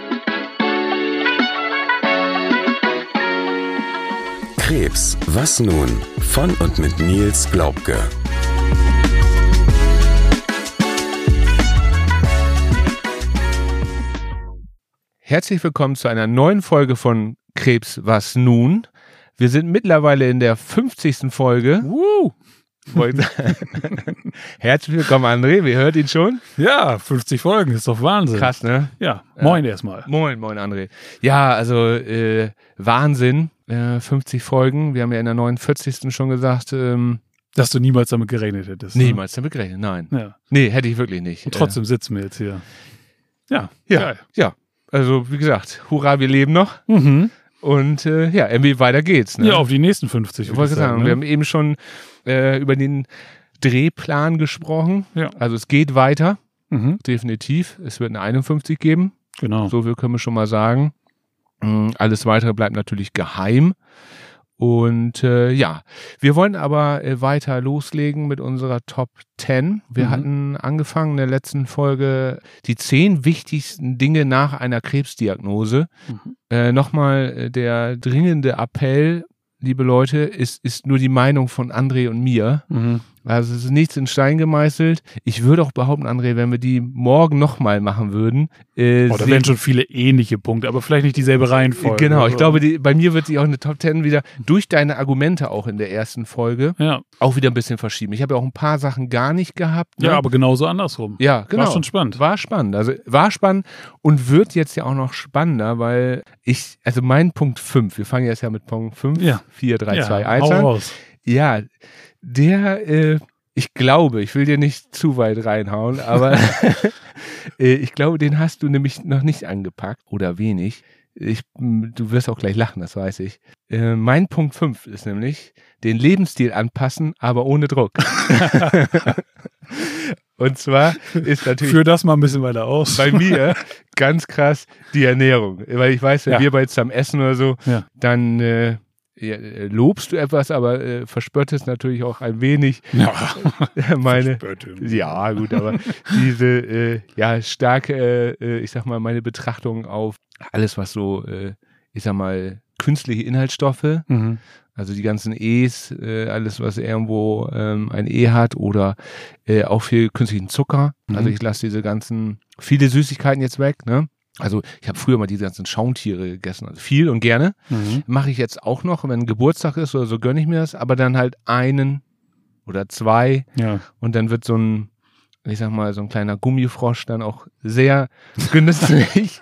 Krebs, was nun? Von und mit Nils Glaubke. Herzlich willkommen zu einer neuen Folge von Krebs, was nun? Wir sind mittlerweile in der 50. Folge. Herzlich willkommen, André. Wir hört ihn schon? Ja, 50 Folgen, ist doch Wahnsinn. Krass, ne? Ja, moin erstmal. Moin, André. Ja, also Wahnsinn. 50 Folgen. Wir haben ja in der 49. schon gesagt, dass du niemals damit gerechnet hättest. Niemals damit gerechnet, nein. Ja. Nee, hätte ich wirklich nicht. Und trotzdem sitzen wir jetzt hier. Ja, geil. Ja. Also, wie gesagt, hurra, wir leben noch. Mhm. Und irgendwie weiter geht's. Ne? Ja, auf die nächsten 50. Ich wollte sagen, wir haben eben schon über den Drehplan gesprochen. Ja. Also es geht weiter, definitiv. Es wird eine 51 geben. Genau. So viel können wir schon mal sagen. Alles Weitere bleibt natürlich geheim. Und wir wollen aber weiter loslegen mit unserer Top 10. Wir hatten angefangen in der letzten Folge die 10 wichtigsten Dinge nach einer Krebsdiagnose. Nochmal der dringende Appell, liebe Leute, ist nur die Meinung von André und mir. Also es ist nichts in Stein gemeißelt. Ich würde auch behaupten, André, wenn wir die morgen nochmal machen würden. Da wären schon viele ähnliche Punkte, aber vielleicht nicht dieselbe Reihenfolge. Genau, ich glaube, bei mir wird sich auch eine Top 10 wieder durch deine Argumente auch in der ersten Folge auch wieder ein bisschen verschieben. Ich habe ja auch ein paar Sachen gar nicht gehabt. Ne? Ja, aber genauso andersrum. Ja, genau. War schon spannend. War spannend. Also war spannend und wird jetzt ja auch noch spannender, weil mein Punkt 5, wir fangen jetzt ja mit Punkt 5, 4, 3, 2, 1 an. Raus. Ja, ich glaube, ich will dir nicht zu weit reinhauen, aber ich glaube, den hast du nämlich noch nicht angepackt oder wenig. Du wirst auch gleich lachen, das weiß ich. Mein Punkt 5 ist nämlich, den Lebensstil anpassen, aber ohne Druck. Und zwar ist natürlich... Führ das mal ein bisschen weiter aus. Bei mir ganz krass die Ernährung. Weil ich weiß, wenn wir bei zusammen essen oder so, dann... lobst du etwas, aber verspöttest natürlich auch ein wenig meine, ja gut, aber diese starke, ich sag mal, meine Betrachtung auf alles, was so, ich sag mal, künstliche Inhaltsstoffe, also die ganzen E's, alles, was irgendwo ein E hat oder auch viel künstlichen Zucker, also ich lasse diese ganzen, viele Süßigkeiten jetzt weg, ne? Also ich habe früher mal diese ganzen Schaumtiere gegessen, also viel und gerne. Mache ich jetzt auch noch, wenn Geburtstag ist oder so, gönne ich mir das, aber dann halt einen oder zwei und dann wird so ein, ich sag mal, so ein kleiner Gummifrosch dann auch sehr genüsslich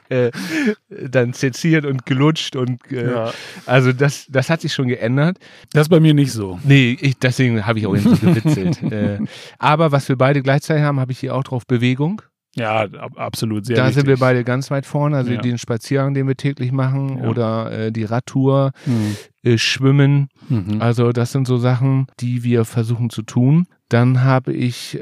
dann seziert und gelutscht und also das hat sich schon geändert. Das ist bei mir nicht so. Nee, deswegen habe ich auch eben so gewitzelt. Aber was wir beide gleichzeitig haben, habe ich hier auch drauf, Bewegung. Ja, absolut, sehr Da wichtig. sind wir beide ganz weit vorne, also den Spaziergang, den wir täglich machen oder die Radtour, Schwimmen, also das sind so Sachen, die wir versuchen zu tun. Dann habe ich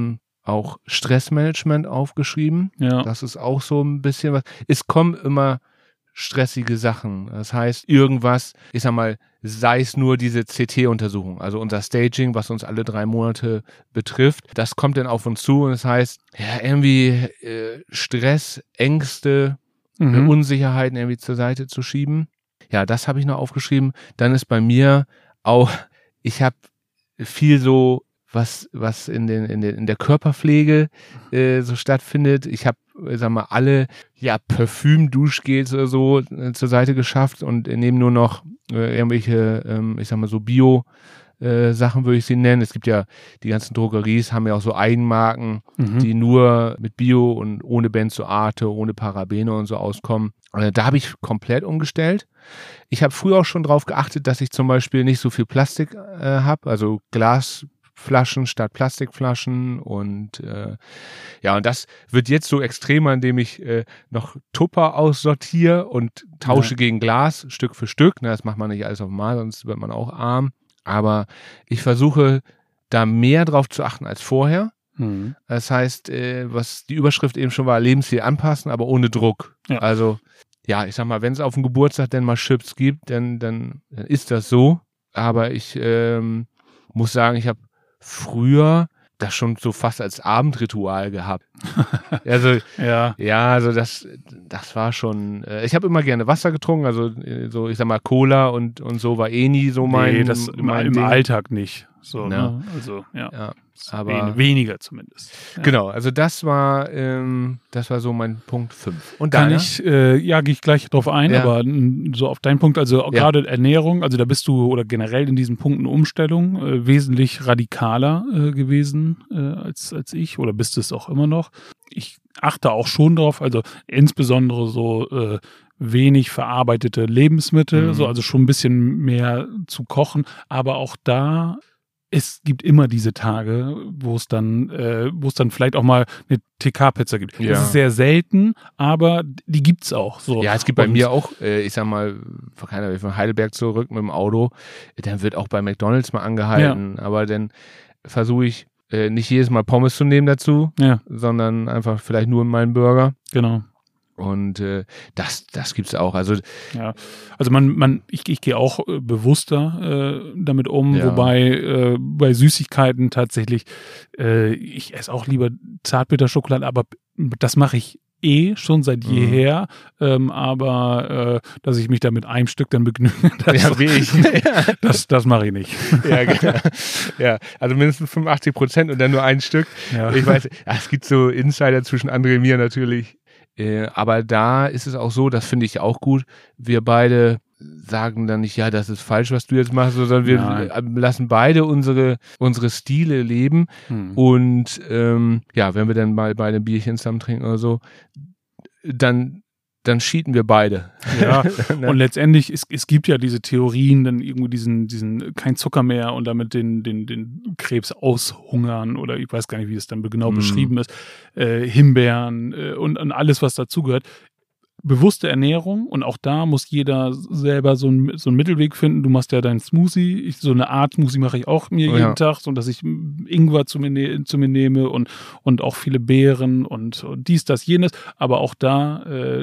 auch Stressmanagement aufgeschrieben, das ist auch so ein bisschen was, es kommen immer stressige Sachen, das heißt irgendwas, ich sag mal, sei es nur diese CT-Untersuchung, also unser Staging, was uns alle 3 Monate betrifft, das kommt dann auf uns zu und das heißt, irgendwie Stress, Ängste, Unsicherheiten irgendwie zur Seite zu schieben. Ja, das habe ich noch aufgeschrieben. Dann ist bei mir auch, ich habe viel so, was in der Körperpflege so stattfindet. Ich habe, sag mal, alle Parfüm-Duschgels oder so zur Seite geschafft und nehme nur noch irgendwelche, ich sag mal so Bio Sachen würde ich sie nennen. Es gibt ja, die ganzen Drogeries haben ja auch so Eigenmarken, die nur mit Bio und ohne Benzoate, ohne Parabene und so auskommen. Da habe ich komplett umgestellt. Ich habe früher auch schon drauf geachtet, dass ich zum Beispiel nicht so viel Plastik habe, also Glasflaschen statt Plastikflaschen und und das wird jetzt so extremer, indem ich noch Tupper aussortiere und tausche gegen Glas, Stück für Stück. Das macht man nicht alles auf einmal, sonst wird man auch arm. Aber ich versuche da mehr drauf zu achten als vorher. Das heißt, was die Überschrift eben schon war, Lebensstil anpassen, aber ohne Druck. Ja. Also, ja, ich sag mal, wenn es auf dem Geburtstag denn mal Chips gibt, dann ist das so. Aber ich muss sagen, ich habe früher das schon so fast als Abendritual gehabt. Also also das war schon. Ich habe immer gerne Wasser getrunken, also so ich sag mal Cola und so war nie so mein. Nee, das im Alltag nicht. So, ne? Also aber weniger zumindest. Ja. Genau, also das war so mein Punkt 5. Und gehe ich gleich drauf ein, aber so auf deinen Punkt, also gerade Ernährung, also da bist du oder generell in diesen Punkten Umstellung wesentlich radikaler gewesen als ich oder bist es auch immer noch. Ich achte auch schon drauf, also insbesondere so wenig verarbeitete Lebensmittel, so also schon ein bisschen mehr zu kochen, aber auch da es gibt immer diese Tage, wo es dann vielleicht auch mal eine TK-Pizza gibt. Das ist sehr selten, aber die gibt's auch. So. Ja, es gibt bei mir auch, ich sag mal, von Heidelberg zurück mit dem Auto, dann wird auch bei McDonald's mal angehalten, aber dann versuche ich nicht jedes Mal Pommes zu nehmen dazu, sondern einfach vielleicht nur meinen Burger. Genau. Und das gibt's auch. Also ich gehe auch bewusster damit um, wobei bei Süßigkeiten tatsächlich ich esse auch lieber Zartbitterschokolade, aber das mache ich schon seit jeher, aber dass ich mich da mit einem Stück dann begnüge, das mache ich nicht. Ja, genau. Ja, also mindestens 85% und dann nur ein Stück. Ja. Ich weiß, es gibt so Insider zwischen André und mir natürlich. Aber da ist es auch so, das finde ich auch gut, wir beide sagen dann nicht, ja, das ist falsch, was du jetzt machst, sondern wir lassen beide unsere Stile leben und wenn wir dann mal beide ein Bierchen zusammen trinken oder so, dann cheaten wir beide. Ja, und letztendlich, es gibt ja diese Theorien, dann irgendwie diesen kein Zucker mehr und damit den Krebs aushungern oder ich weiß gar nicht, wie es dann genau beschrieben ist, Himbeeren und alles, was dazugehört. Bewusste Ernährung und auch da muss jeder selber so einen Mittelweg finden. Du machst ja deinen Smoothie, so eine Art Smoothie mache ich auch mir jeden Tag, so dass ich Ingwer zu mir nehme und auch viele Beeren und dies, das, jenes, aber auch da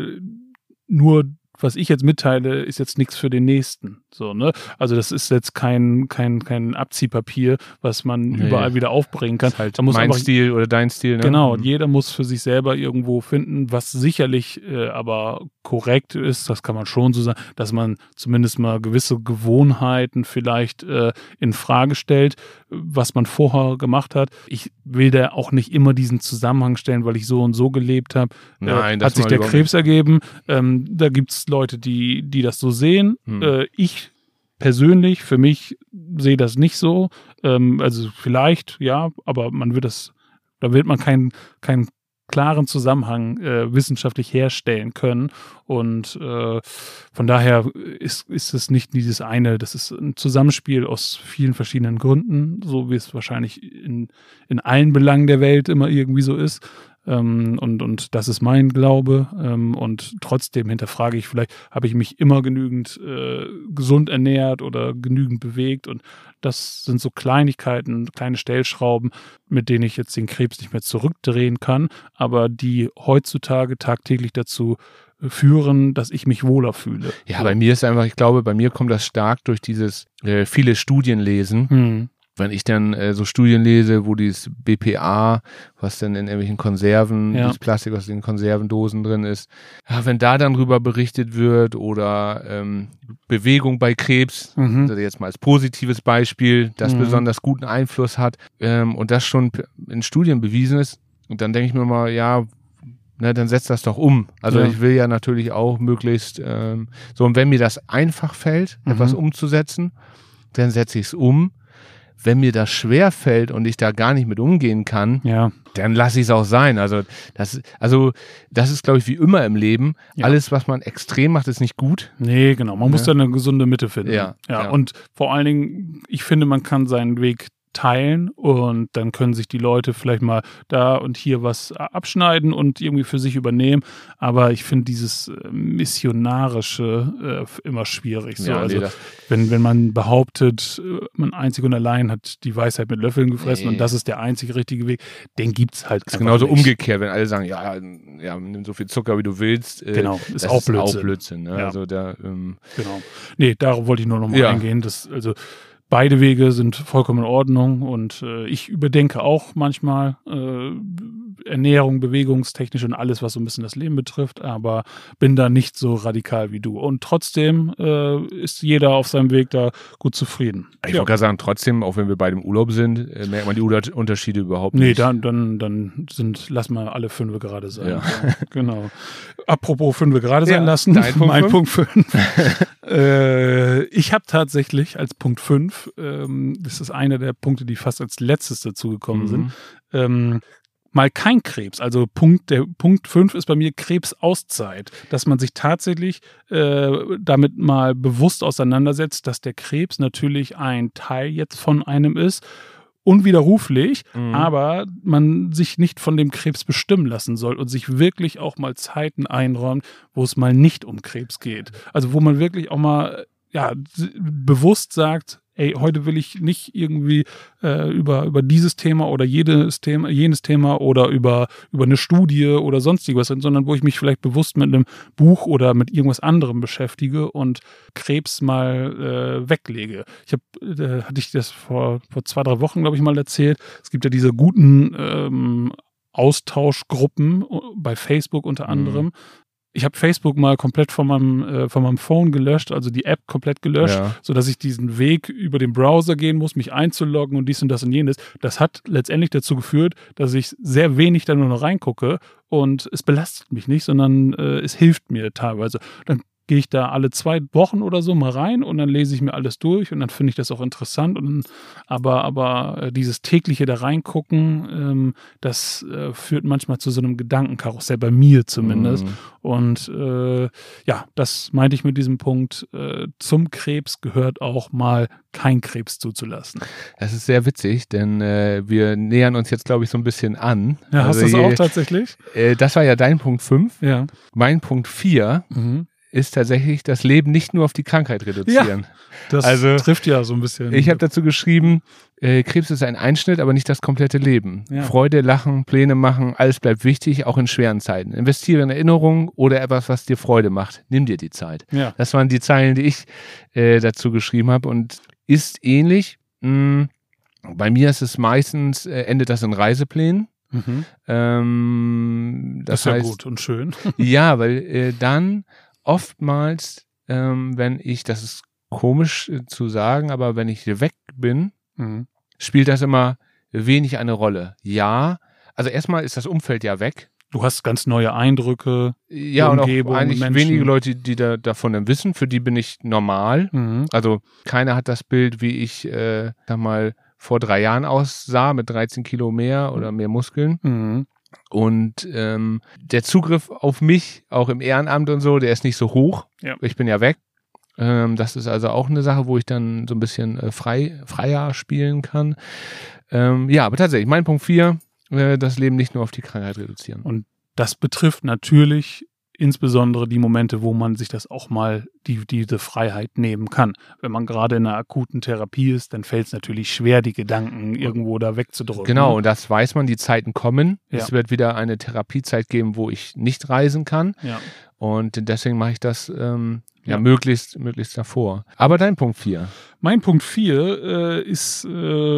nur was ich jetzt mitteile, ist jetzt nichts für den Nächsten. So, ne? Also das ist jetzt kein Abziehpapier, was man überall wieder aufbringen kann. Das ist halt mein Stil oder dein Stil. Ne? Genau, jeder muss für sich selber irgendwo finden, was sicherlich aber korrekt ist, das kann man schon so sagen, dass man zumindest mal gewisse Gewohnheiten vielleicht in Frage stellt, was man vorher gemacht hat. Ich will da auch nicht immer diesen Zusammenhang stellen, weil ich so und so gelebt habe. Hat sich der Krebs ergeben. Da gibt's Leute, die das so sehen. Ich persönlich, für mich, sehe das nicht so. Also vielleicht, ja, aber da wird man keinen klaren Zusammenhang wissenschaftlich herstellen können. Und von daher ist es nicht dieses eine, das ist ein Zusammenspiel aus vielen verschiedenen Gründen, so wie es wahrscheinlich in allen Belangen der Welt immer irgendwie so ist. Und das ist mein Glaube. Und trotzdem hinterfrage ich vielleicht, habe ich mich immer genügend gesund ernährt oder genügend bewegt? Und das sind so Kleinigkeiten, kleine Stellschrauben, mit denen ich jetzt den Krebs nicht mehr zurückdrehen kann, aber die heutzutage tagtäglich dazu führen, dass ich mich wohler fühle. Ja, bei mir ist einfach, ich glaube, bei mir kommt das stark durch dieses viele Studien lesen. Wenn ich dann so Studien lese, wo dieses BPA, was dann in irgendwelchen Konserven, dieses Plastik, was in den Konservendosen drin ist, wenn da dann drüber berichtet wird oder Bewegung bei Krebs, also jetzt mal als positives Beispiel, das besonders guten Einfluss hat und das schon in Studien bewiesen ist, und dann denke ich mir mal, dann setzt das doch um. Also ich will ja natürlich auch möglichst so, und wenn mir das einfach fällt, etwas umzusetzen, dann setze ich es um. Wenn mir das schwer fällt und ich da gar nicht mit umgehen kann, dann lasse ich es auch sein. Also das ist, glaube ich, wie immer im Leben. Ja. Alles, was man extrem macht, ist nicht gut. Nee, genau. Man muss da eine gesunde Mitte finden. Ja. Und vor allen Dingen, ich finde, man kann seinen Weg teilen und dann können sich die Leute vielleicht mal da und hier was abschneiden und irgendwie für sich übernehmen, aber ich finde dieses Missionarische immer schwierig. So. Wenn man behauptet, man einzig und allein hat die Weisheit mit Löffeln gefressen und das ist der einzige richtige Weg, den gibt's halt. Das ist genauso nicht. Umgekehrt, wenn alle sagen, nimm so viel Zucker, wie du willst. Genau, ist auch Blödsinn. Ne? Ja. Also genau. Nee, darauf wollte ich nur noch mal eingehen, dass beide Wege sind vollkommen in Ordnung und ich überdenke auch manchmal Ernährung, bewegungstechnisch und alles, was so ein bisschen das Leben betrifft, aber bin da nicht so radikal wie du. Und trotzdem ist jeder auf seinem Weg da gut zufrieden. Ich wollte gerade sagen, trotzdem, auch wenn wir beide im Urlaub sind, merkt man die Unterschiede überhaupt nicht. Nee, dann lass mal alle 5 gerade sein. Ja. Genau. Apropos 5 gerade sein lassen, mein Punkt 5. Ich habe tatsächlich als Punkt 5, das ist einer der Punkte, die fast als letztes dazugekommen sind, mal kein Krebs. Also der Punkt 5 ist bei mir Krebsauszeit, dass man sich tatsächlich damit mal bewusst auseinandersetzt, dass der Krebs natürlich ein Teil jetzt von einem ist, unwiderruflich, aber man sich nicht von dem Krebs bestimmen lassen soll und sich wirklich auch mal Zeiten einräumt, wo es mal nicht um Krebs geht. Also wo man wirklich auch mal bewusst sagt, ey, heute will ich nicht irgendwie über dieses Thema oder jenes Thema oder über eine Studie oder sonstiges, sondern wo ich mich vielleicht bewusst mit einem Buch oder mit irgendwas anderem beschäftige und Krebs mal weglege. Hatte ich das vor 2-3 Wochen, glaube ich, mal erzählt. Es gibt ja diese guten Austauschgruppen bei Facebook unter anderem. Ich habe Facebook mal komplett von meinem Phone gelöscht, also die App komplett gelöscht, sodass ich diesen Weg über den Browser gehen muss, mich einzuloggen und dies und das und jenes. Das hat letztendlich dazu geführt, dass ich sehr wenig da nur noch reingucke und es belastet mich nicht, sondern es hilft mir teilweise. Dann gehe ich da alle 2 Wochen oder so mal rein und dann lese ich mir alles durch und dann finde ich das auch interessant. Aber dieses tägliche da reingucken, das führt manchmal zu so einem Gedankenkarussell, bei mir zumindest. Und das meinte ich mit diesem Punkt. Zum Krebs gehört auch mal kein Krebs zuzulassen. Das ist sehr witzig, denn wir nähern uns jetzt, glaube ich, so ein bisschen an. Ja, hast du das auch tatsächlich? Das war ja dein Punkt 5. Ja. Mein Punkt 4 ist tatsächlich das Leben nicht nur auf die Krankheit reduzieren. Ja, das trifft ja so ein bisschen. Ich habe dazu geschrieben, Krebs ist ein Einschnitt, aber nicht das komplette Leben. Ja. Freude, Lachen, Pläne machen, alles bleibt wichtig, auch in schweren Zeiten. Investiere in Erinnerungen oder etwas, was dir Freude macht. Nimm dir die Zeit. Ja. Das waren die Zeilen, die ich dazu geschrieben habe und ist ähnlich. Bei mir ist es meistens, endet das in Reiseplänen. Das ist ja gut und schön. Ja, weil dann oftmals, wenn ich, das ist komisch zu sagen, aber wenn ich weg bin, spielt das immer wenig eine Rolle. Ja, also erstmal ist das Umfeld ja weg. Du hast ganz neue Eindrücke, ja, Umgebung, und auch eigentlich Menschen. Wenige Leute, die davon dann wissen, für die bin ich normal. Also keiner hat das Bild, wie ich, vor 3 Jahren aussah, mit 13 Kilo mehr oder mehr Muskeln. Und der Zugriff auf mich, auch im Ehrenamt und so, der ist nicht so hoch. Ja. Ich bin ja weg. Das ist also auch eine Sache, wo ich dann so ein bisschen freier spielen kann. Aber tatsächlich, mein Punkt 4, das Leben nicht nur auf die Krankheit reduzieren. Und das betrifft natürlich insbesondere die Momente, wo man sich das auch mal diese Freiheit nehmen kann. Wenn man gerade in einer akuten Therapie ist, dann fällt es natürlich schwer, die Gedanken irgendwo da wegzudrücken. Genau, und das weiß man, die Zeiten kommen. Ja. Es wird wieder eine Therapiezeit geben, wo ich nicht reisen kann. Ja. Und deswegen mache ich das möglichst davor. Aber dein Punkt 4? Mein Punkt 4 ist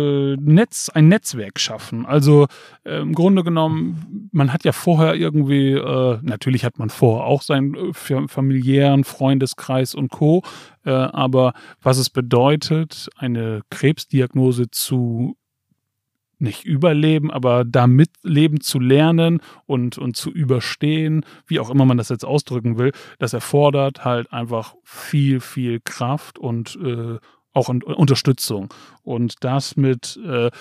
ein Netzwerk schaffen. Also im Grunde genommen, man hat ja vorher irgendwie, natürlich hat man vorher auch seinen familiären Freundeskreis und Co., aber was es bedeutet, eine Krebsdiagnose zu nicht überleben, aber damit leben zu lernen und zu überstehen, wie auch immer man das jetzt ausdrücken will, das erfordert halt einfach viel, viel Kraft und auch Unterstützung. Und das mit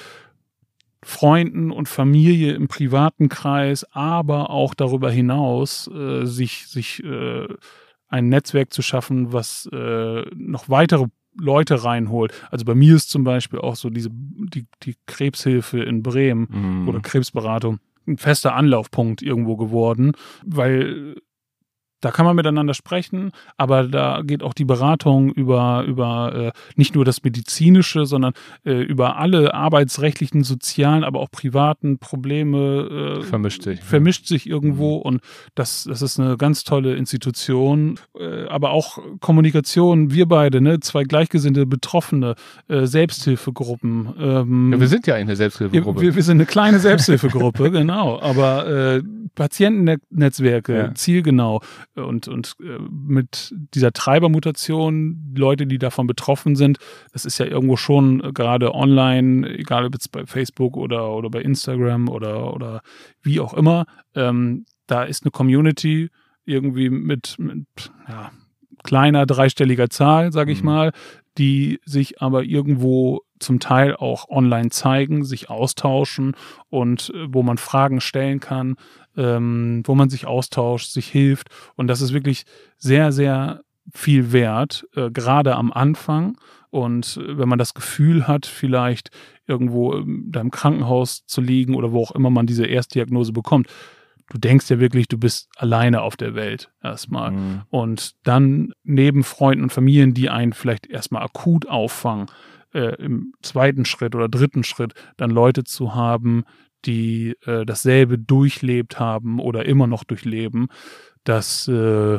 Freunden und Familie im privaten Kreis, aber auch darüber hinaus sich ein Netzwerk zu schaffen, was noch weitere Leute reinholt. Also bei mir ist zum Beispiel auch so die Krebshilfe in Bremen oder Krebsberatung ein fester Anlaufpunkt irgendwo geworden, weil Da kann man miteinander sprechen, aber da geht auch die Beratung über nicht nur das Medizinische, sondern über alle arbeitsrechtlichen, sozialen, aber auch privaten Probleme. Vermischt sich irgendwo und das ist eine ganz tolle Institution. Aber auch Kommunikation, wir beide, ne, 2 gleichgesinnte Betroffene, Selbsthilfegruppen. Ja, wir sind ja eine Selbsthilfegruppe. Wir sind eine kleine Selbsthilfegruppe, genau. Aber Patientennetzwerke, zielgenau. Und mit dieser Treibermutation, Leute, die davon betroffen sind, das ist ja irgendwo schon gerade online, egal ob jetzt bei Facebook oder bei Instagram oder wie auch immer, da ist eine Community irgendwie mit kleiner dreistelliger Zahl, sage ich mal, die sich aber irgendwo zum Teil auch online zeigen, sich austauschen und wo man Fragen stellen kann, wo man sich austauscht, sich hilft. Und das ist wirklich sehr, sehr viel wert, gerade am Anfang. Und wenn man das Gefühl hat, vielleicht irgendwo da im Krankenhaus zu liegen oder wo auch immer man diese Erstdiagnose bekommt, du denkst ja wirklich, du bist alleine auf der Welt erstmal. Und dann neben Freunden und Familien, die einen vielleicht erstmal akut auffangen, im 2. Schritt oder 3. Schritt dann Leute zu haben, die dasselbe durchlebt haben oder immer noch durchleben, das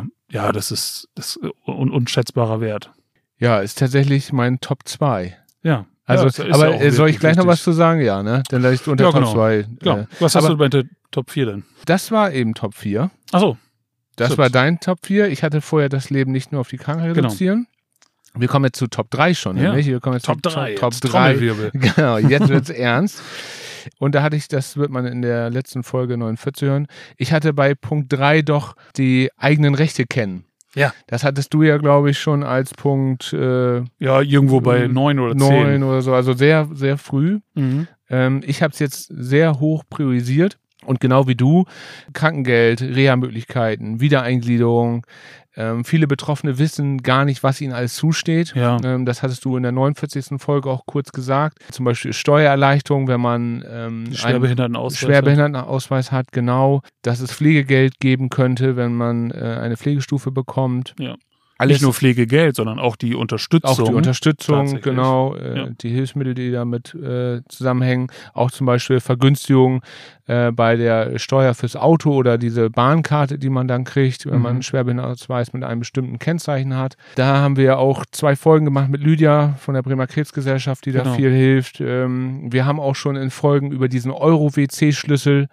ist unschätzbarer Wert. Ja, ist tatsächlich mein Top 2. Ja. Also, ja, aber ja soll ich gleich noch was zu sagen? Ja, ne? Dann leicht unter Top 2. Ja. Was hast du bei der Top 4 denn? Das war eben Top 4. Ach so. Das war dein Top 4. Ich hatte vorher das Leben nicht nur auf die Krankheit reduzieren. Wir kommen jetzt zu Top 3 schon, nämlich. Wir kommen jetzt Top 3. Top 3. Genau, jetzt wird's ernst. Und da hatte ich, das wird man in der letzten Folge 49 hören, ich hatte bei Punkt 3 doch die eigenen Rechte kennen. Ja. Das hattest du ja, glaube ich, schon als Punkt irgendwo bei 9 oder 10. 9 oder so, also sehr, sehr früh. Ich habe es jetzt sehr hoch priorisiert und genau wie du, Krankengeld, Reha-Möglichkeiten, Wiedereingliederung, viele Betroffene wissen gar nicht, was ihnen alles zusteht. Ja. Das hattest du in der 49. Folge auch kurz gesagt. Zum Beispiel Steuererleichterung, wenn man einen Schwerbehindertenausweis hat, genau. Dass es Pflegegeld geben könnte, wenn man eine Pflegestufe bekommt. Ja. Nicht nur Pflegegeld, sondern auch die Unterstützung. Auch die Unterstützung, genau. Die Hilfsmittel, die damit zusammenhängen. Auch zum Beispiel Vergünstigung bei der Steuer fürs Auto oder diese Bahnkarte, die man dann kriegt, wenn man einen Schwerbehindertenausweis mit einem bestimmten Kennzeichen hat. Da haben wir auch 2 Folgen gemacht mit Lydia von der Bremer Krebsgesellschaft, die da viel hilft. Wir haben auch schon in Folgen über diesen Euro-WC-Schlüssel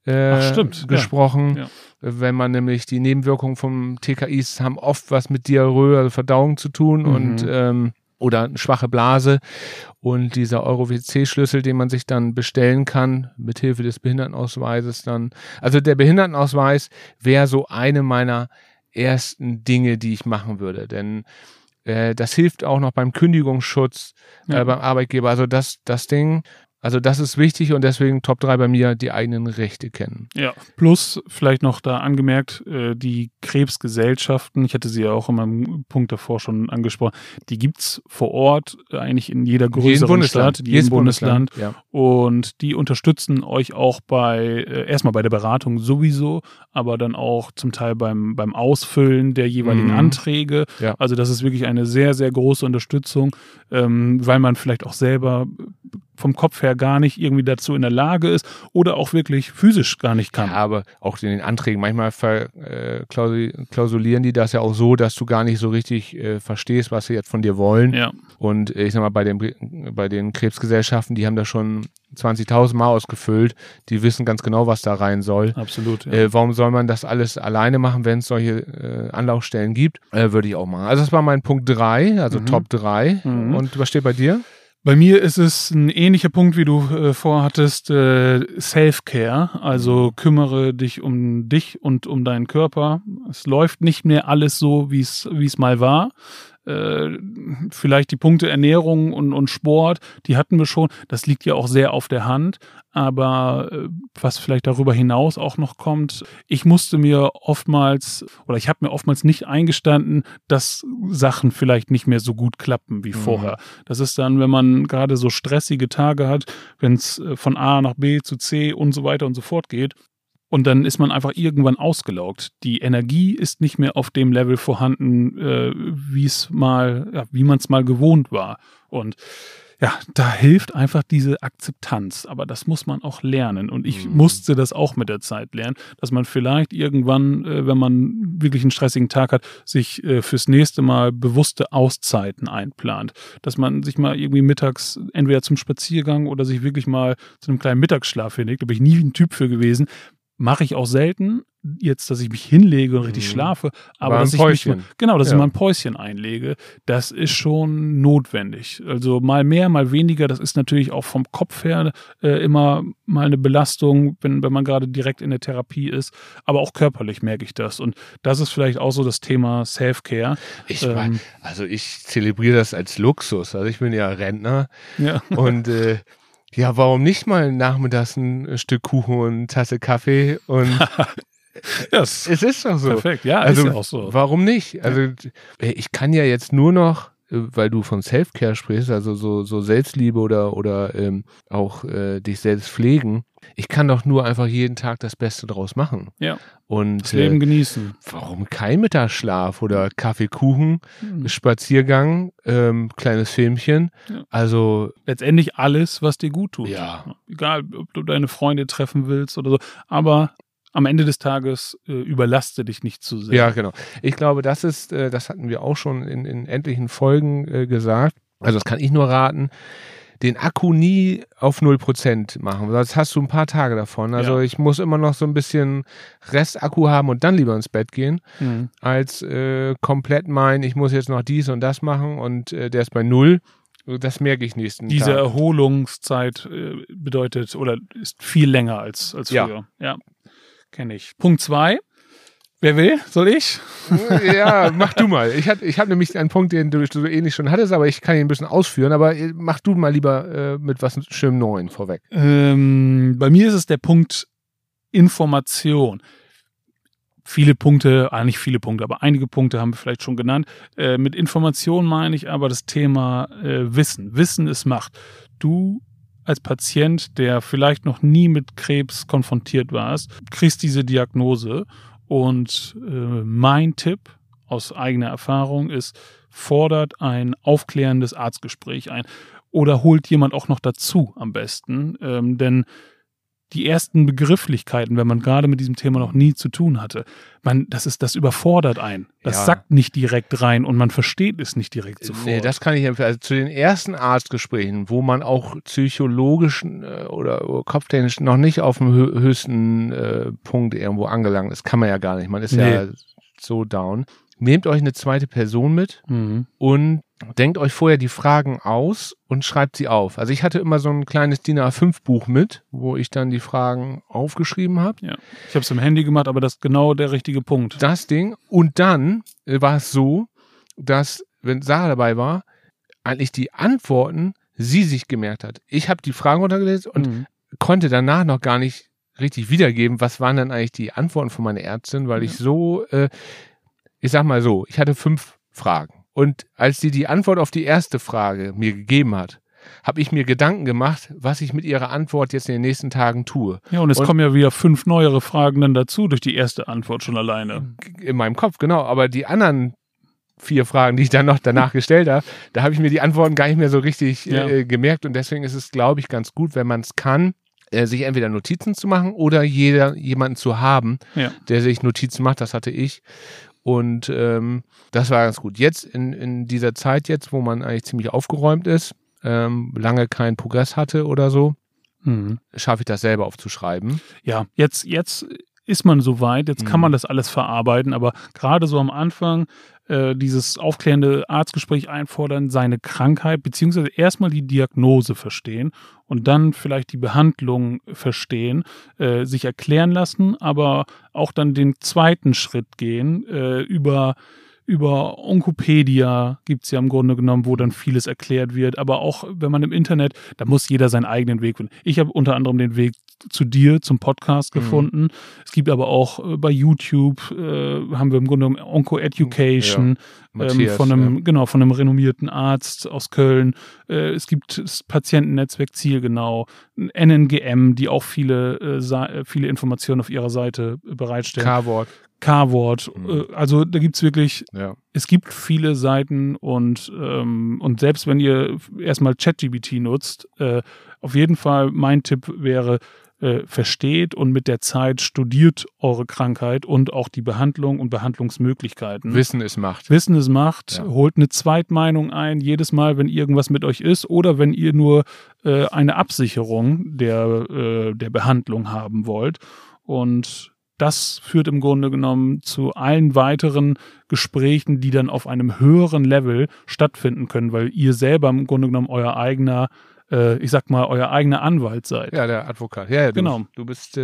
gesprochen. Ja. Wenn man nämlich die Nebenwirkungen vom TKIs haben oft was mit Diarrhoe, also Verdauung zu tun und oder eine schwache Blase. Und dieser Euro-WC-Schlüssel, den man sich dann bestellen kann, mithilfe des Behindertenausweises dann. Also der Behindertenausweis wäre so eine meiner ersten Dinge, die ich machen würde. Denn das hilft auch noch beim Kündigungsschutz beim Arbeitgeber. Also das Ding. Also das ist wichtig und deswegen Top 3 bei mir, die eigenen Rechte kennen. Ja, plus vielleicht noch da angemerkt, die Krebsgesellschaften, ich hatte sie ja auch in meinem Punkt davor schon angesprochen, die gibt's vor Ort eigentlich in jeder größeren Stadt, in jedem Bundesland. Ja. Und die unterstützen euch auch erstmal bei der Beratung sowieso, aber dann auch zum Teil beim Ausfüllen der jeweiligen Anträge. Ja. Also das ist wirklich eine sehr, sehr große Unterstützung, weil man vielleicht auch selber vom Kopf her gar nicht irgendwie dazu in der Lage ist oder auch wirklich physisch gar nicht kann. Ja, aber auch in den Anträgen, manchmal klausulieren die das ja auch so, dass du gar nicht so richtig verstehst, was sie jetzt von dir wollen. Ja. Und ich sag mal, bei den Krebsgesellschaften, die haben das schon 20.000 Mal ausgefüllt, die wissen ganz genau, was da rein soll. Absolut. Ja. Warum soll man das alles alleine machen, wenn es solche Anlaufstellen gibt? Würde ich auch machen. Also das war mein Punkt 3, also Top 3. Und was steht bei dir? Bei mir ist es ein ähnlicher Punkt, wie du vorhattest, Self-Care, also kümmere dich und um deinen Körper. Es läuft nicht mehr alles so, wie es mal war. Vielleicht die Punkte Ernährung und Sport, die hatten wir schon. Das liegt ja auch sehr auf der Hand. Aber was vielleicht darüber hinaus auch noch kommt, ich habe mir oftmals nicht eingestanden, dass Sachen vielleicht nicht mehr so gut klappen wie vorher. Das ist dann, wenn man gerade so stressige Tage hat, wenn es von A nach B zu C und so weiter und so fort geht, Und dann ist man einfach irgendwann ausgelaugt. Die Energie ist nicht mehr auf dem Level vorhanden, wie man es mal gewohnt war. Und ja, da hilft einfach diese Akzeptanz. Aber das muss man auch lernen. Und ich musste das auch mit der Zeit lernen, dass man vielleicht irgendwann, wenn man wirklich einen stressigen Tag hat, sich fürs nächste Mal bewusste Auszeiten einplant. Dass man sich mal irgendwie mittags entweder zum Spaziergang oder sich wirklich mal zu einem kleinen Mittagsschlaf hinlegt. Da bin ich nie ein Typ für gewesen. Mache ich auch selten, jetzt, dass ich mich hinlege und richtig schlafe, aber dass ich mich mal ein Päuschen einlege, das ist schon notwendig. Also mal mehr, mal weniger, das ist natürlich auch vom Kopf her immer mal eine Belastung, wenn man gerade direkt in der Therapie ist, aber auch körperlich merke ich das. Und das ist vielleicht auch so das Thema Self-Care. Ich zelebriere das als Luxus. Also ich bin ja Rentner und ja, warum nicht mal nachmittags ein Stück Kuchen und eine Tasse Kaffee und es ist doch so. Perfekt, ja, also, ist ja auch so. Warum nicht? Also ich kann ja jetzt nur noch, weil du von Self-Care sprichst, also so Selbstliebe oder auch dich selbst pflegen, ich kann doch nur einfach jeden Tag das Beste draus machen. Ja. Und das Leben genießen. Warum kein Mittagsschlaf oder Kaffee, Kuchen, Spaziergang, kleines Filmchen? Ja. Also letztendlich alles, was dir gut tut. Ja. Egal, ob du deine Freunde treffen willst oder so. Aber am Ende des Tages überlaste dich nicht zu sehr. Ja, genau. Ich glaube, das hatten wir auch schon in etlichen Folgen gesagt. Also das kann ich nur raten. Den Akku nie auf 0% machen. Sonst hast du ein paar Tage davon. Also ich muss immer noch so ein bisschen Restakku haben und dann lieber ins Bett gehen, als komplett ich muss jetzt noch dies und das machen und der ist bei 0. Das merke ich nächsten Tag. Diese Erholungszeit bedeutet oder ist viel länger als früher. Ja, kenne ich. Punkt 2. Wer will? Soll ich? Ja, mach du mal. Ich hab nämlich einen Punkt, den du so ähnlich schon hattest, aber ich kann ihn ein bisschen ausführen. Aber mach du mal lieber mit was schönem Neuen vorweg. Bei mir ist es der Punkt Information. Viele Punkte, nicht viele Punkte, aber einige Punkte haben wir vielleicht schon genannt. Mit Information meine ich aber das Thema Wissen. Wissen ist Macht. Du als Patient, der vielleicht noch nie mit Krebs konfrontiert warst, kriegst diese Diagnose. Und mein Tipp aus eigener Erfahrung ist, fordert ein aufklärendes Arztgespräch ein oder holt jemand auch noch dazu am besten, denn die ersten Begrifflichkeiten, wenn man gerade mit diesem Thema noch nie zu tun hatte, das überfordert einen. Das sackt nicht direkt rein und man versteht es nicht direkt sofort. Nee, das kann ich empfehlen. Also zu den ersten Arztgesprächen, wo man auch psychologisch oder kopftechnisch noch nicht auf dem höchsten Punkt irgendwo angelangt ist, kann man ja gar nicht. Man ist ja so down. Nehmt euch eine zweite Person mit und denkt euch vorher die Fragen aus und schreibt sie auf. Also ich hatte immer so ein kleines DIN A5-Buch mit, wo ich dann die Fragen aufgeschrieben habe. Ja. Ich habe es im Handy gemacht, aber das ist genau der richtige Punkt. Das Ding. Und dann war es so, dass, wenn Sarah dabei war, eigentlich die Antworten sie sich gemerkt hat. Ich habe die Fragen runtergelesen und konnte danach noch gar nicht richtig wiedergeben, was waren dann eigentlich die Antworten von meiner Ärztin, weil ich so... Ich sag mal so, ich hatte 5 Fragen. Und als sie die Antwort auf die erste Frage mir gegeben hat, habe ich mir Gedanken gemacht, was ich mit ihrer Antwort jetzt in den nächsten Tagen tue. Ja, und es kommen ja wieder 5 neuere Fragen dann dazu, durch die erste Antwort schon alleine. In meinem Kopf, genau. Aber die anderen 4 Fragen, die ich dann noch danach gestellt habe, da habe ich mir die Antworten gar nicht mehr so richtig gemerkt. Und deswegen ist es, glaube ich, ganz gut, wenn man es kann, sich entweder Notizen zu machen oder jemanden zu haben, der sich Notizen macht. Das hatte ich. Und das war ganz gut. Jetzt in dieser Zeit jetzt, wo man eigentlich ziemlich aufgeräumt ist, lange keinen Progress hatte oder so, schaffe ich das selber aufzuschreiben. Ja, jetzt ist man soweit, jetzt kann man das alles verarbeiten, aber gerade so am Anfang dieses aufklärende Arztgespräch einfordern, seine Krankheit beziehungsweise erstmal die Diagnose verstehen und dann vielleicht die Behandlung verstehen, sich erklären lassen, aber auch dann den zweiten Schritt gehen, über über Onkopedia gibt's ja im Grunde genommen, wo dann vieles erklärt wird. Aber auch, wenn man im Internet, da muss jeder seinen eigenen Weg finden. Ich habe unter anderem den Weg zu dir, zum Podcast gefunden. Es gibt aber auch bei YouTube, haben wir im Grunde genommen Onco-Education von einem renommierten Arzt aus Köln. Es gibt das Patientennetzwerk Zielgenau, NNGM, die auch viele Informationen auf ihrer Seite bereitstellen. K-Wort. Also da gibt's wirklich, es gibt viele Seiten und selbst wenn ihr erstmal ChatGPT nutzt, auf jeden Fall mein Tipp wäre, versteht und mit der Zeit studiert eure Krankheit und auch die Behandlung und Behandlungsmöglichkeiten. Wissen ist Macht. Holt eine Zweitmeinung ein, jedes Mal, wenn irgendwas mit euch ist oder wenn ihr nur eine Absicherung der Behandlung haben wollt. Und das führt im Grunde genommen zu allen weiteren Gesprächen, die dann auf einem höheren Level stattfinden können, weil ihr selber im Grunde genommen euer eigener Anwalt seid. Ja, der Advokat. Ja, genau. Du bist,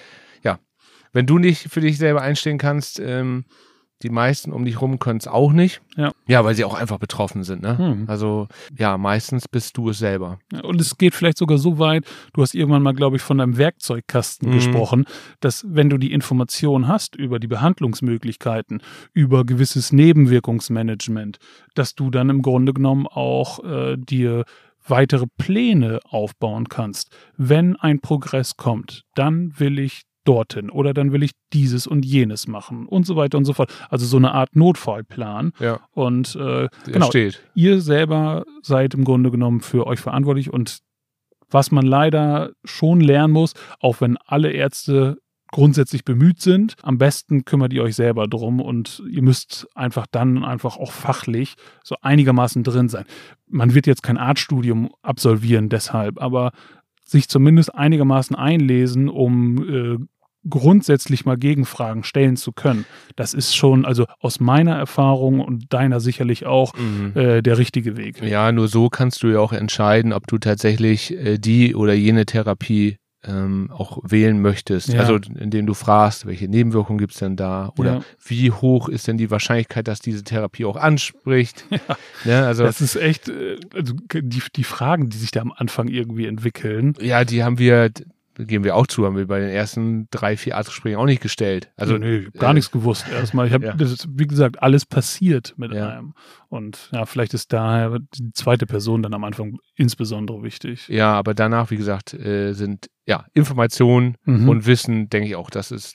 wenn du nicht für dich selber einstehen kannst, die meisten um dich rum können es auch nicht. Ja, weil sie auch einfach betroffen sind. Ne? Also, meistens bist du es selber. Ja, und es geht vielleicht sogar so weit, du hast irgendwann mal, glaube ich, von einem Werkzeugkasten gesprochen, dass wenn du die Information hast über die Behandlungsmöglichkeiten, über gewisses Nebenwirkungsmanagement, dass du dann im Grunde genommen auch dir weitere Pläne aufbauen kannst. Wenn ein Progress kommt, dann will ich dorthin oder dann will ich dieses und jenes machen und so weiter und so fort. Also so eine Art Notfallplan. Ja. Und ihr selber seid im Grunde genommen für euch verantwortlich und was man leider schon lernen muss, auch wenn alle Ärzte grundsätzlich bemüht sind, am besten kümmert ihr euch selber drum und ihr müsst einfach auch fachlich so einigermaßen drin sein. Man wird jetzt kein Arztstudium absolvieren deshalb, aber sich zumindest einigermaßen einlesen, um grundsätzlich mal Gegenfragen stellen zu können. Das ist schon, also aus meiner Erfahrung und deiner sicherlich auch, der richtige Weg. Ja, nur so kannst du ja auch entscheiden, ob du tatsächlich die oder jene Therapie auch wählen möchtest. Ja. Also indem du fragst, welche Nebenwirkungen gibt es denn da oder wie hoch ist denn die Wahrscheinlichkeit, dass diese Therapie auch anspricht. Ja, also das ist echt, also die Fragen, die sich da am Anfang irgendwie entwickeln. Ja, geben wir auch zu, haben wir bei den ersten 3-4 Arztgesprächen auch nicht gestellt. Also ich habe gar nichts gewusst erstmal. Das ist, wie gesagt, alles passiert mit einem. Und vielleicht ist daher die zweite Person dann am Anfang insbesondere wichtig. Ja, aber danach, wie gesagt, sind Informationen und Wissen, denke ich auch, das ist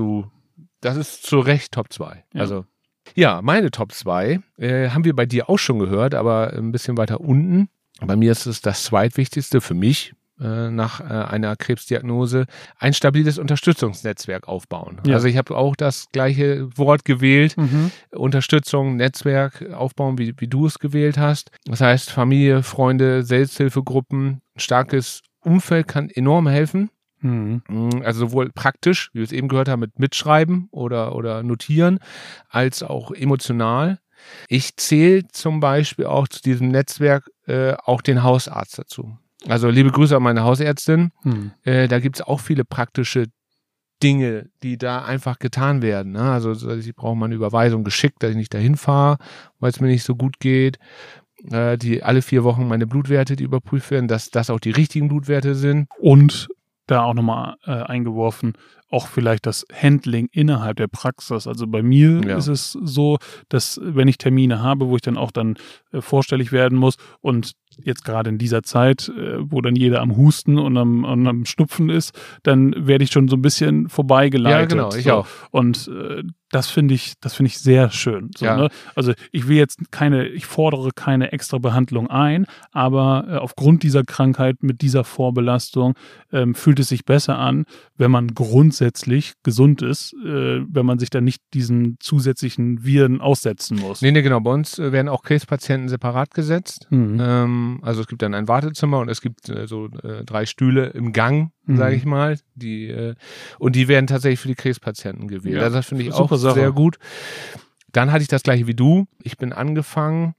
zu Recht Top 2. Ja. Also meine Top 2 haben wir bei dir auch schon gehört, aber ein bisschen weiter unten. Bei mir ist es das zweitwichtigste für mich. Nach einer Krebsdiagnose ein stabiles Unterstützungsnetzwerk aufbauen. Ja. Also ich habe auch das gleiche Wort gewählt, Unterstützung, Netzwerk aufbauen, wie du es gewählt hast. Das heißt Familie, Freunde, Selbsthilfegruppen, ein starkes Umfeld kann enorm helfen. Also sowohl praktisch, wie wir es eben gehört haben, mit Mitschreiben oder Notieren, als auch emotional. Ich zähle zum Beispiel auch zu diesem Netzwerk auch den Hausarzt dazu. Also liebe Grüße an meine Hausärztin. Da gibt es auch viele praktische Dinge, die da einfach getan werden. Ne? Also ich brauche mal eine Überweisung geschickt, dass ich nicht dahin fahre, weil es mir nicht so gut geht. Die alle 4 Wochen meine Blutwerte, die überprüft werden, dass das auch die richtigen Blutwerte sind. Und da auch nochmal eingeworfen, auch vielleicht das Handling innerhalb der Praxis. Also bei mir ist es so, dass wenn ich Termine habe, wo ich dann auch vorstellig werden muss und jetzt gerade in dieser Zeit, wo dann jeder am Husten und am Schnupfen ist, dann werde ich schon so ein bisschen vorbeigeleitet. Ja, genau, ich auch. Und das finde ich sehr schön. So, ne? Also ich fordere keine extra Behandlung ein, aber aufgrund dieser Krankheit mit dieser Vorbelastung fühlt es sich besser an, wenn man grundsätzlich gesund ist, wenn man sich dann nicht diesen zusätzlichen Viren aussetzen muss. Nee, genau. Bei uns werden auch Krebspatienten separat gesetzt. Also es gibt dann ein Wartezimmer und es gibt 3 Stühle im Gang, sage ich mal, und die werden tatsächlich für die Krebspatienten gewählt. Ja, also das finde ich auch sehr gut. Dann hatte ich das gleiche wie du. Ich bin angefangen,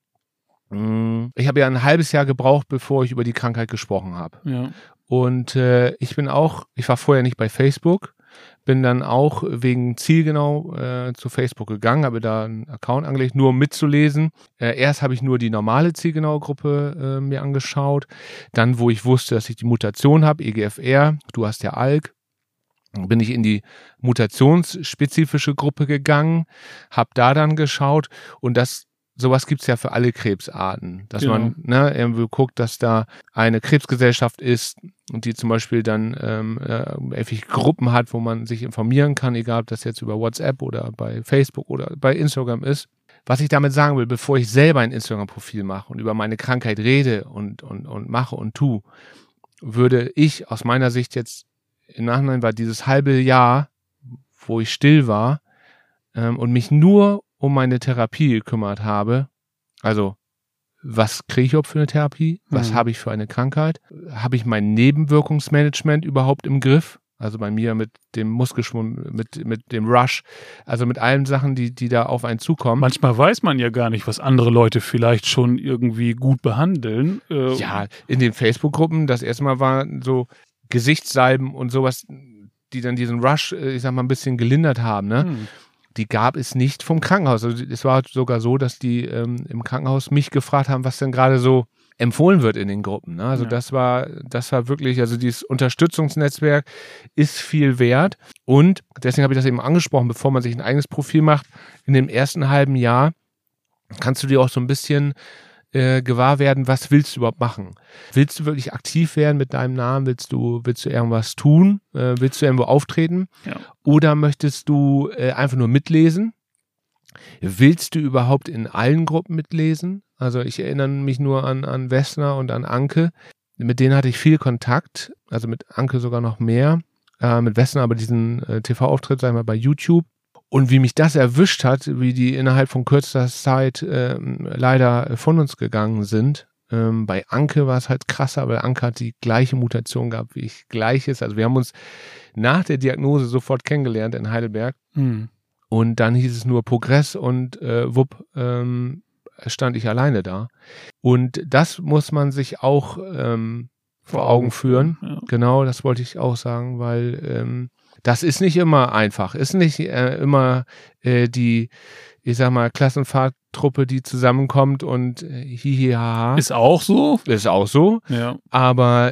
ich habe ja ein halbes Jahr gebraucht, bevor ich über die Krankheit gesprochen habe. Ja. Und ich war vorher nicht bei Facebook bin dann auch wegen Zielgenau zu Facebook gegangen, habe da einen Account angelegt, nur um mitzulesen. Erst habe ich nur die normale Zielgenau-Gruppe mir angeschaut. Dann, wo ich wusste, dass ich die Mutation habe, EGFR, du hast ja ALK, bin ich in die mutationsspezifische Gruppe gegangen, habe da dann geschaut und sowas gibt's ja für alle Krebsarten, dass man irgendwie guckt, dass da eine Krebsgesellschaft ist und die zum Beispiel dann irgendwelche Gruppen hat, wo man sich informieren kann, egal ob das jetzt über WhatsApp oder bei Facebook oder bei Instagram ist. Was ich damit sagen will, bevor ich selber ein Instagram-Profil mache und über meine Krankheit rede und mache und tue, würde ich aus meiner Sicht jetzt im Nachhinein war dieses halbe Jahr, wo ich still war und mich nur um meine Therapie gekümmert habe. Also, was kriege ich überhaupt für eine Therapie? Was habe ich für eine Krankheit? Habe ich mein Nebenwirkungsmanagement überhaupt im Griff? Also bei mir mit dem Muskelschwund, mit dem Rush, also mit allen Sachen, die da auf einen zukommen. Manchmal weiß man ja gar nicht, was andere Leute vielleicht schon irgendwie gut behandeln. Ja, in den Facebook-Gruppen, das erste Mal waren so Gesichtssalben und sowas, die dann diesen Rush, ich sag mal, ein bisschen gelindert haben, ne? Die gab es nicht vom Krankenhaus. Also es war sogar so, dass die im Krankenhaus mich gefragt haben, was denn gerade so empfohlen wird in den Gruppen. Ne? Also das war wirklich, also dieses Unterstützungsnetzwerk ist viel wert. Und deswegen habe ich das eben angesprochen, bevor man sich ein eigenes Profil macht, in dem ersten halben Jahr kannst du dir auch so ein bisschen gewahr werden, was willst du überhaupt machen? Willst du wirklich aktiv werden mit deinem Namen? Willst du irgendwas tun? Willst du irgendwo auftreten? Ja. Oder möchtest du einfach nur mitlesen? Willst du überhaupt in allen Gruppen mitlesen? Also ich erinnere mich nur an Wessner und an Anke. Mit denen hatte ich viel Kontakt, also mit Anke sogar noch mehr. Mit Wessner aber diesen TV-Auftritt, sagen wir mal, bei YouTube. Und wie mich das erwischt hat, wie die innerhalb von kürzester Zeit leider von uns gegangen sind. Bei Anke war es halt krasser, weil Anke hat die gleiche Mutation gehabt wie ich. Gleiches. Also wir haben uns nach der Diagnose sofort kennengelernt in Heidelberg. Und dann hieß es nur Progress und stand ich alleine da. Und das muss man sich auch vor Augen führen. Ja. Genau, das wollte ich auch sagen, weil das ist nicht immer einfach. Ist nicht immer die, ich sag mal, Klassenfahrttruppe, die zusammenkommt und hihihaha. Ist auch so. Ist auch so. Ja. Aber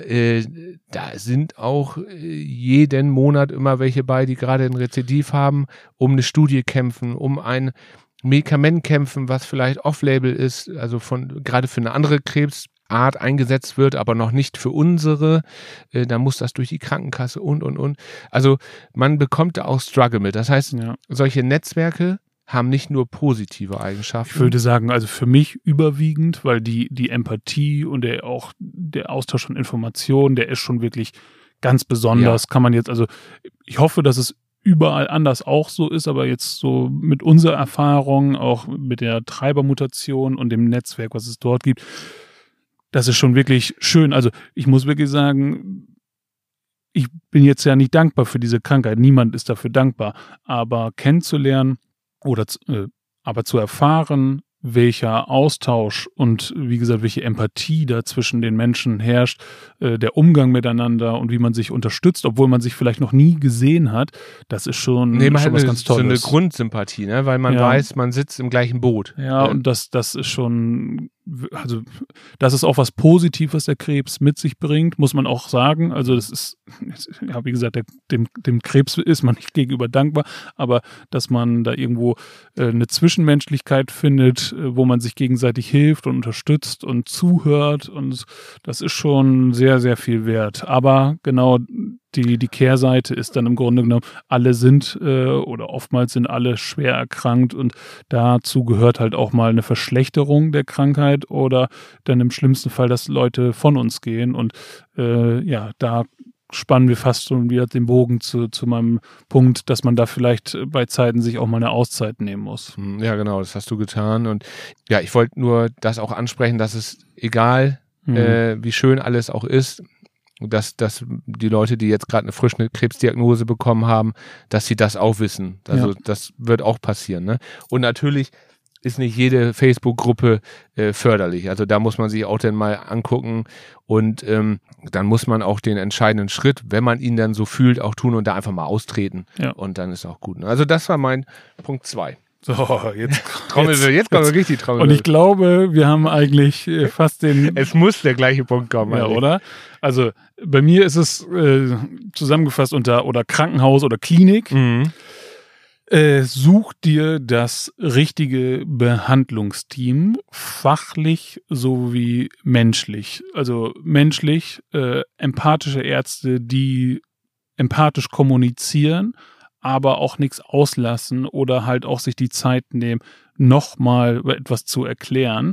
da sind auch jeden Monat immer welche bei, die gerade ein Rezidiv haben, um eine Studie kämpfen, um ein Medikament kämpfen, was vielleicht off-label ist, also gerade für eine andere Krebsart eingesetzt wird, aber noch nicht für unsere. Da muss das durch die Krankenkasse und. Also man bekommt da auch Struggle mit. Das heißt, solche Netzwerke haben nicht nur positive Eigenschaften. Ich würde sagen, also für mich überwiegend, weil die Empathie und der Austausch von Informationen, der ist schon wirklich ganz besonders. Kann man jetzt, also ich hoffe, dass es überall anders auch so ist, aber jetzt so mit unserer Erfahrung, auch mit der Treibermutation und dem Netzwerk, was es dort gibt, das ist schon wirklich schön. Also ich muss wirklich sagen, ich bin jetzt ja nicht dankbar für diese Krankheit. Niemand ist dafür dankbar. Aber kennenzulernen aber zu erfahren, welcher Austausch und wie gesagt, welche Empathie da zwischen den Menschen herrscht, der Umgang miteinander und wie man sich unterstützt, obwohl man sich vielleicht noch nie gesehen hat, das ist schon was ganz Tolles. So eine Grundsympathie, ne? Weil man weiß, man sitzt im gleichen Boot. Ja, und das ist schon, also das ist auch was Positives, was der Krebs mit sich bringt, muss man auch sagen. Also das ist, ja, wie gesagt, dem Krebs ist man nicht gegenüber dankbar, aber dass man da irgendwo eine Zwischenmenschlichkeit findet, wo man sich gegenseitig hilft und unterstützt und zuhört, und das ist schon sehr, sehr viel wert. Aber genau die Kehrseite ist dann im Grunde genommen, alle sind oder oftmals sind alle schwer erkrankt, und dazu gehört halt auch mal eine Verschlechterung der Krankheit oder dann im schlimmsten Fall, dass Leute von uns gehen, und da spannen wir fast schon wieder den Bogen zu meinem Punkt, dass man da vielleicht bei Zeiten sich auch mal eine Auszeit nehmen muss. Ja, genau, das hast du getan, und ja, ich wollte nur das auch ansprechen, dass es egal, wie schön alles auch ist, dass die Leute, die jetzt gerade eine frische Krebsdiagnose bekommen haben, dass sie das auch wissen. Also das wird auch passieren. Ne? Und natürlich ist nicht jede Facebook-Gruppe förderlich. Also da muss man sich auch dann mal angucken und dann muss man auch den entscheidenden Schritt, wenn man ihn dann so fühlt, auch tun und da einfach mal austreten. Ja. Und dann ist auch gut. Also das war mein Punkt 2. So, jetzt kommen wir richtig Trommel. Und ich glaube, wir haben eigentlich fast den... Es muss der gleiche Punkt kommen. Ja, oder? Also bei mir ist es zusammengefasst unter oder Krankenhaus oder Klinik. Mhm. Such dir das richtige Behandlungsteam, fachlich sowie menschlich. Also menschlich, empathische Ärzte, die empathisch kommunizieren, aber auch nichts auslassen oder halt auch sich die Zeit nehmen, nochmal etwas zu erklären.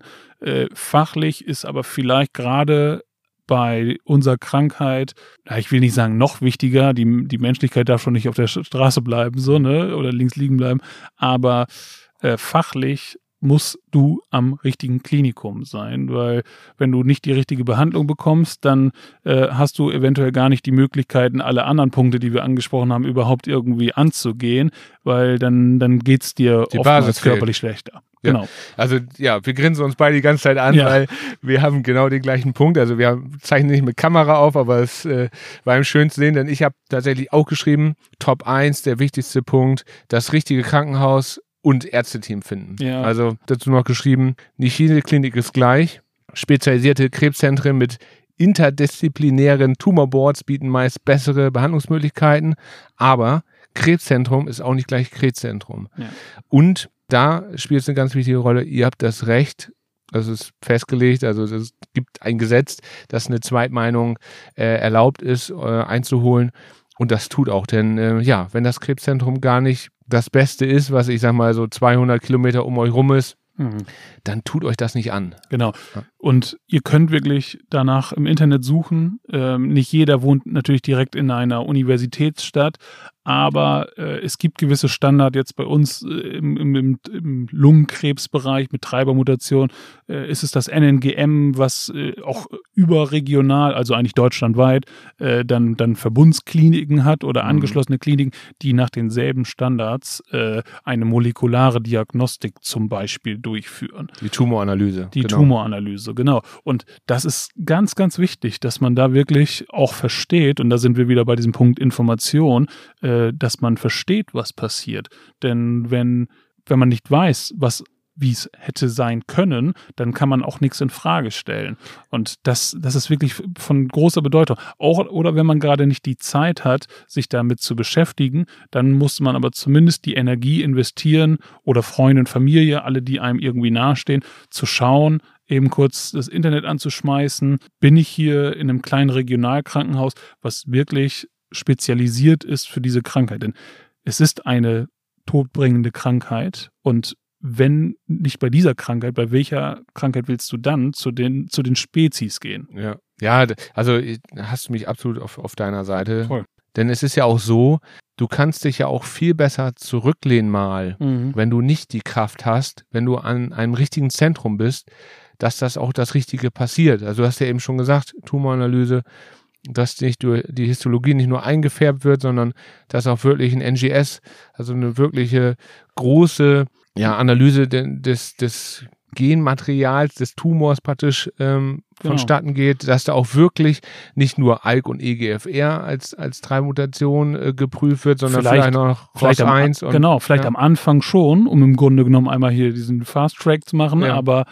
Fachlich ist aber vielleicht gerade bei unserer Krankheit, ich will nicht sagen noch wichtiger, die Menschlichkeit darf schon nicht auf der Straße bleiben, so, ne, oder links liegen bleiben, aber fachlich musst du am richtigen Klinikum sein, weil wenn du nicht die richtige Behandlung bekommst, dann hast du eventuell gar nicht die Möglichkeiten, alle anderen Punkte, die wir angesprochen haben, überhaupt irgendwie anzugehen, weil dann geht's dir oftmals körperlich schlechter. Ja. Genau. Also ja, wir grinsen uns beide die ganze Zeit an, weil wir haben genau den gleichen Punkt. Also wir zeichnen nicht mit Kamera auf, aber es war im schön zu sehen, denn ich habe tatsächlich auch geschrieben, Top 1, der wichtigste Punkt, das richtige Krankenhaus und Ärzteteam finden. Ja. Also dazu noch geschrieben, nicht jede Klinik ist gleich. Spezialisierte Krebszentren mit interdisziplinären Tumorboards bieten meist bessere Behandlungsmöglichkeiten, aber Krebszentrum ist auch nicht gleich Krebszentrum. Ja. Und da spielt es eine ganz wichtige Rolle, ihr habt das Recht, das ist festgelegt, also es gibt ein Gesetz, dass eine Zweitmeinung erlaubt ist, einzuholen und das tut auch, denn wenn das Krebszentrum gar nicht das Beste ist, was ich sag mal so 200 Kilometer um euch rum ist, dann tut euch das nicht an. Genau. Und ihr könnt wirklich danach im Internet suchen. Nicht jeder wohnt natürlich direkt in einer Universitätsstadt, aber es gibt gewisse Standards jetzt bei uns im Lungenkrebsbereich mit Treibermutation. Ist es das NNGM, was auch überregional, also eigentlich deutschlandweit, dann Verbundskliniken hat oder angeschlossene Kliniken, die nach denselben Standards eine molekulare Diagnostik zum Beispiel durchführen. Die Tumoranalyse. Tumoranalyse, genau. Und das ist ganz, ganz wichtig, dass man da wirklich auch versteht, und da sind wir wieder bei diesem Punkt Information, dass man versteht, was passiert. Denn wenn man nicht weiß, wie es hätte sein können, dann kann man auch nichts in Frage stellen. Und das ist wirklich von großer Bedeutung. Oder wenn man gerade nicht die Zeit hat, sich damit zu beschäftigen, dann muss man aber zumindest die Energie investieren oder Freunde und Familie, alle, die einem irgendwie nahestehen, zu schauen, eben kurz das Internet anzuschmeißen. Bin ich hier in einem kleinen Regionalkrankenhaus, was wirklich spezialisiert ist für diese Krankheit? Denn es ist eine todbringende Krankheit, und wenn nicht bei dieser Krankheit, bei welcher Krankheit willst du dann zu den Spezies gehen? Ja, also hast du mich absolut auf deiner Seite. Voll. Denn es ist ja auch so, du kannst dich ja auch viel besser zurücklehnen mal, wenn du nicht die Kraft hast, wenn du an einem richtigen Zentrum bist, dass das auch das Richtige passiert. Also du hast ja eben schon gesagt, Tumoranalyse, dass nicht durch die Histologie nicht nur eingefärbt wird, sondern dass auch wirklich ein NGS, also eine wirkliche große Analyse des Genmaterials, des Tumors praktisch vonstatten geht, dass da auch wirklich nicht nur ALK und EGFR als Treibmutation geprüft wird, sondern vielleicht noch ROS1. Vielleicht am Anfang schon, um im Grunde genommen einmal hier diesen Fast-Track zu machen, aber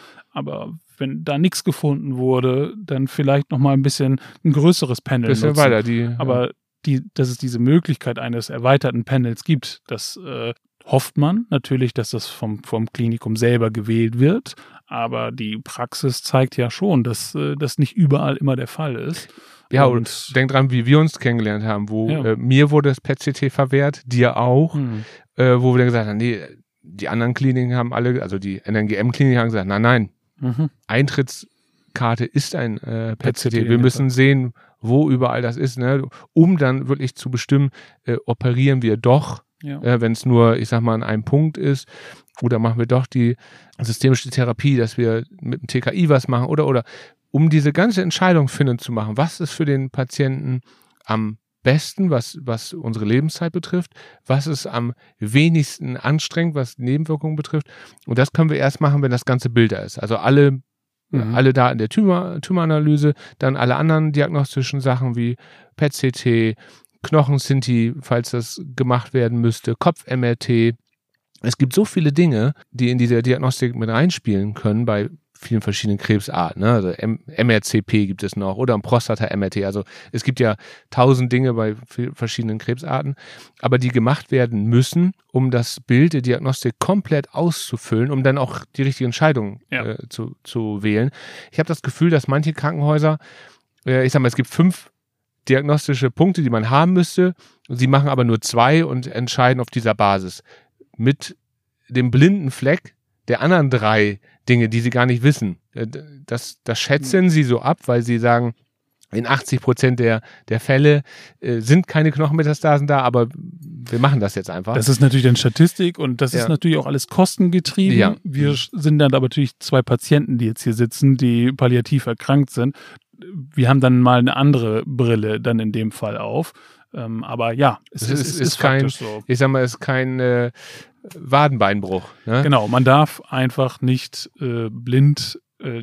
wenn da nichts gefunden wurde, dann vielleicht nochmal ein größeres Panel nutzen. Weiter. Dass es diese Möglichkeit eines erweiterten Panels gibt, das hofft man natürlich, dass das vom Klinikum selber gewählt wird, aber die Praxis zeigt ja schon, dass das nicht überall immer der Fall ist. Ja, und denk dran, wie wir uns kennengelernt haben, wo mir wurde das PET-CT verwehrt, dir auch, wo wir dann gesagt haben, nee, die anderen Kliniken haben alle, also die NNGM-Kliniken haben gesagt, nein, Eintrittskarte ist ein PET-CT. Wir müssen sehen, wo überall das ist, ne, um dann wirklich zu bestimmen, operieren wir doch, wenn es nur, ich sag mal, an einem Punkt ist, oder machen wir doch die systemische Therapie, dass wir mit dem TKI was machen, oder um diese ganze Entscheidungsfindung zu machen, was ist für den Patienten am besten, was unsere Lebenszeit betrifft, was ist am wenigsten anstrengend, was Nebenwirkungen betrifft. Und das können wir erst machen, wenn das ganze Bild da ist. Also alle Daten der Tumoranalyse, dann alle anderen diagnostischen Sachen wie PET-CT, Knochen-CT, falls das gemacht werden müsste, Kopf-MRT. Es gibt so viele Dinge, die in diese Diagnostik mit reinspielen können bei vielen verschiedenen Krebsarten. Ne? Also MRCP gibt es noch oder ein Prostata-MRT. Also es gibt ja 1000 Dinge bei verschiedenen Krebsarten, aber die gemacht werden müssen, um das Bild der Diagnostik komplett auszufüllen, um dann auch die richtige Entscheidung zu wählen. Ich habe das Gefühl, dass manche Krankenhäuser, ich sag mal, es gibt 5 diagnostische Punkte, die man haben müsste. Sie machen aber nur 2 und entscheiden auf dieser Basis. Mit dem blinden Fleck der anderen 3 Dinge, die sie gar nicht wissen. Das schätzen sie so ab, weil sie sagen, in 80% der Fälle sind keine Knochenmetastasen da, aber wir machen das jetzt einfach. Das ist natürlich dann Statistik und das ist natürlich auch alles kostengetrieben. Ja. Wir sind dann aber natürlich 2 Patienten, die jetzt hier sitzen, die palliativ erkrankt sind. Wir haben dann mal eine andere Brille dann in dem Fall auf. Aber ja, es ist kein, so. Ich sag mal, es ist kein Wadenbeinbruch. Ne? Genau, man darf einfach nicht blind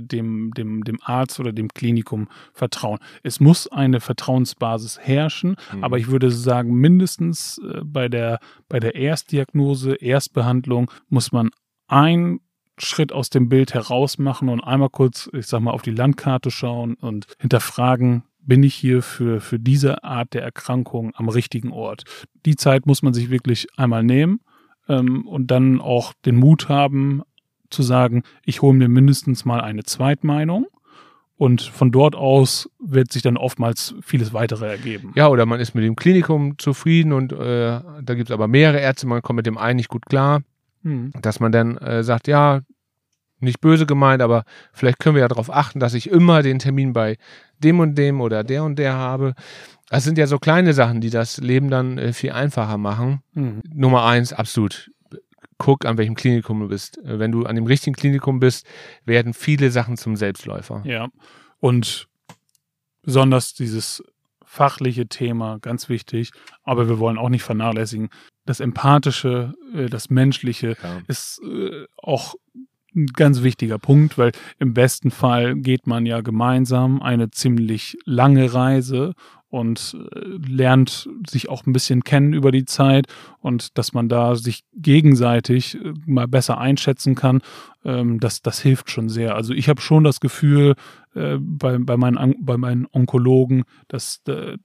dem Arzt oder dem Klinikum vertrauen. Es muss eine Vertrauensbasis herrschen, aber ich würde sagen, mindestens bei der Erstdiagnose, Erstbehandlung muss man einen Schritt aus dem Bild heraus machen und einmal kurz, ich sag mal, auf die Landkarte schauen und hinterfragen, bin ich hier für diese Art der Erkrankung am richtigen Ort? Die Zeit muss man sich wirklich einmal nehmen und dann auch den Mut haben zu sagen, ich hole mir mindestens mal eine Zweitmeinung und von dort aus wird sich dann oftmals vieles weitere ergeben. Ja, oder man ist mit dem Klinikum zufrieden und da gibt es aber mehrere Ärzte, man kommt mit dem einen nicht gut klar, dass man dann sagt, ja, nicht böse gemeint, aber vielleicht können wir ja darauf achten, dass ich immer den Termin bei dem und dem oder der und der habe. Das sind ja so kleine Sachen, die das Leben dann viel einfacher machen. Nummer 1, absolut. Guck, an welchem Klinikum du bist. Wenn du an dem richtigen Klinikum bist, werden viele Sachen zum Selbstläufer. Ja, und besonders dieses fachliche Thema, ganz wichtig, aber wir wollen auch nicht vernachlässigen. Das Empathische, das Menschliche ist auch ein ganz wichtiger Punkt, weil im besten Fall geht man ja gemeinsam eine ziemlich lange Reise und lernt sich auch ein bisschen kennen über die Zeit und dass man da sich gegenseitig mal besser einschätzen kann, das hilft schon sehr. Also ich habe schon das Gefühl bei meinen Onkologen, dass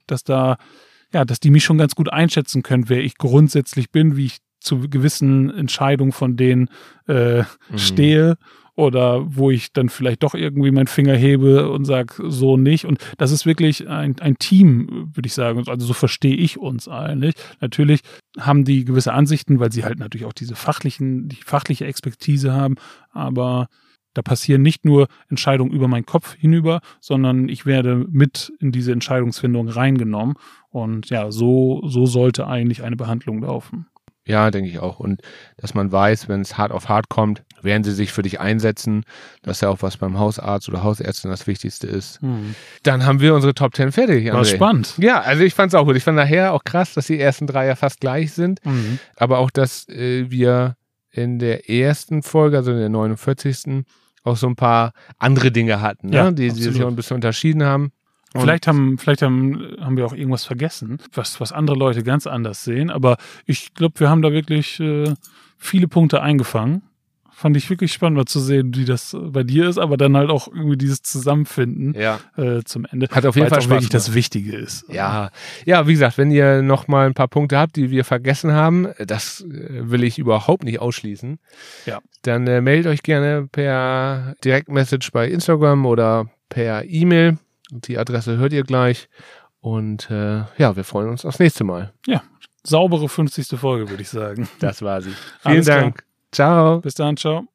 die mich schon ganz gut einschätzen können, wer ich grundsätzlich bin, wie ich zu gewissen Entscheidungen von denen stehe oder wo ich dann vielleicht doch irgendwie meinen Finger hebe und sage, so nicht. Und das ist wirklich ein Team, würde ich sagen. Also so verstehe ich uns eigentlich. Natürlich haben die gewisse Ansichten, weil sie halt natürlich auch die fachliche Expertise haben, aber da passieren nicht nur Entscheidungen über meinen Kopf hinüber, sondern ich werde mit in diese Entscheidungsfindung reingenommen. Und ja, so sollte eigentlich eine Behandlung laufen. Ja, denke ich auch. Und dass man weiß, wenn es hart auf hart kommt, werden sie sich für dich einsetzen. Das ist ja auch was beim Hausarzt oder Hausärztin das Wichtigste ist. Dann haben wir unsere Top 10 fertig. War spannend. Ja, also ich fand es auch gut. Ich fand nachher auch krass, dass die ersten 3 ja fast gleich sind. Aber auch, dass wir in der ersten Folge, also in der 49. auch so ein paar andere Dinge hatten, ne? Die sich auch ein bisschen unterschieden haben. Vielleicht haben wir auch irgendwas vergessen, was andere Leute ganz anders sehen, aber ich glaube, wir haben da wirklich viele Punkte eingefangen. Fand ich wirklich spannend, mal zu sehen, wie das bei dir ist, aber dann halt auch irgendwie dieses Zusammenfinden zum Ende. Hat auf jeden Fall Spaß wirklich gemacht. Das Wichtige ist. Ja, wie gesagt, wenn ihr noch mal ein paar Punkte habt, die wir vergessen haben, das will ich überhaupt nicht ausschließen, dann meldet euch gerne per Direktmessage bei Instagram oder per E-Mail. Die Adresse hört ihr gleich. Und wir freuen uns aufs nächste Mal. Ja, saubere 50. Folge, würde ich sagen. Das war sie. Vielen Dank. Klar. Ciao. Bis dann, ciao.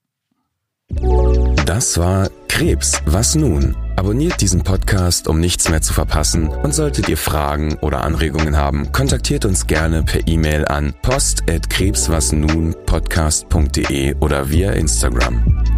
Das war Krebs, was nun? Abonniert diesen Podcast, um nichts mehr zu verpassen. Und solltet ihr Fragen oder Anregungen haben, kontaktiert uns gerne per E-Mail an post@krebswasnunpodcast.de oder via Instagram.